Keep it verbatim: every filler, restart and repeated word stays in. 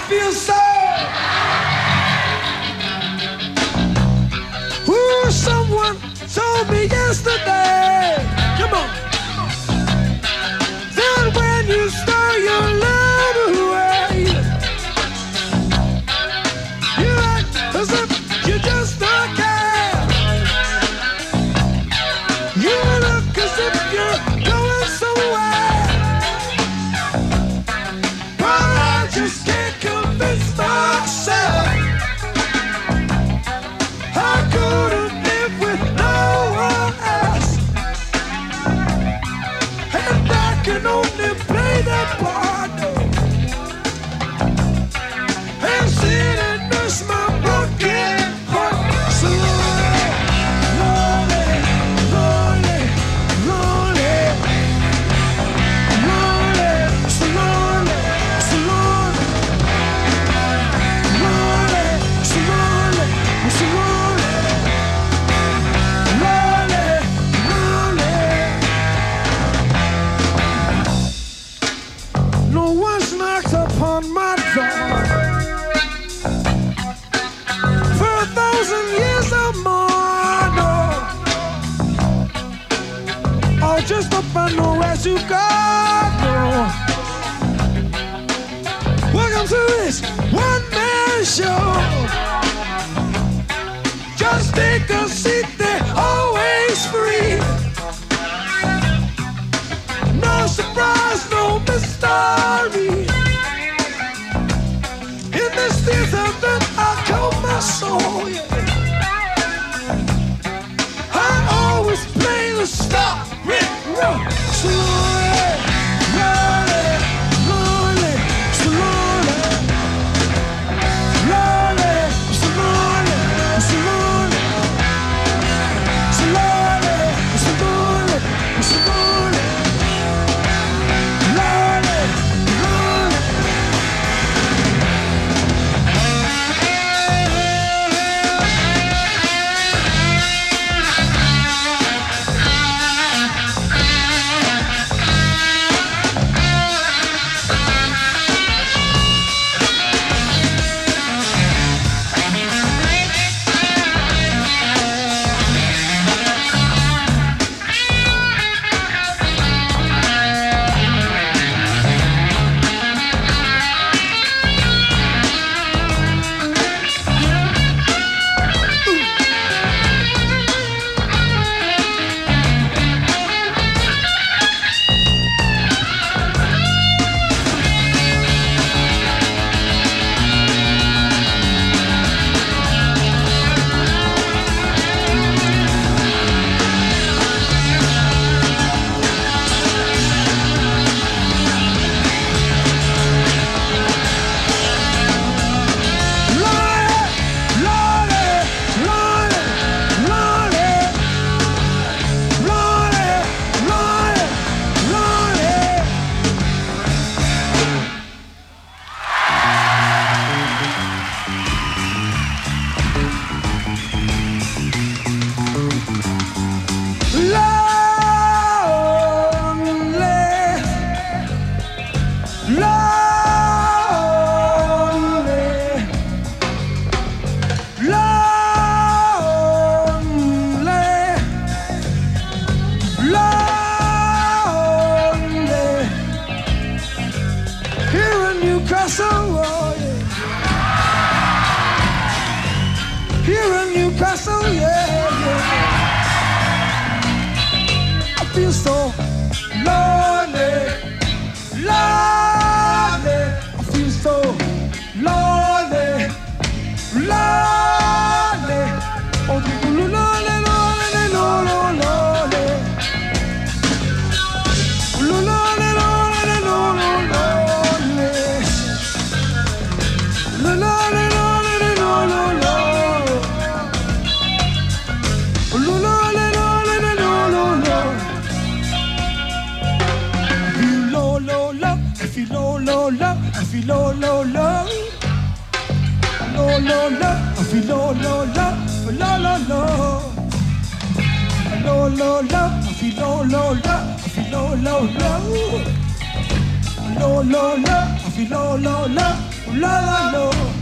feel so. Ooh, someone told me yesterday, come on, that when you stir your love away, you act as if you just don't care. You look as if you're going somewhere, but I just can't convince myself I couldn't live with no one else, and I can only play that part and sit and nurse my broken heart. So lonely, lonely, lonely, lonely, so lonely, so lonely, lonely, so lonely, so lonely, lonely, lonely. No one's knocked upon my door for a thousand years or more, no. Oh, just up I know where to go, no. Welcome to this one-man show. Just take a seat, they're always free. No surprise, no mystery. In this theater that I call my soul, yeah. I always play the star red road. So lonely, lonely, so lonely, lonely, so lonely, so lonely, so lonely, so lonely, so lonely, lonely, lonely. low, low, low. Low, low, low. I feel low, low, low. Low, low, low. Low, low, low. I feel low, low, low. I feel low, low, low. Low, low, low. feel low, low, low, low, low, low.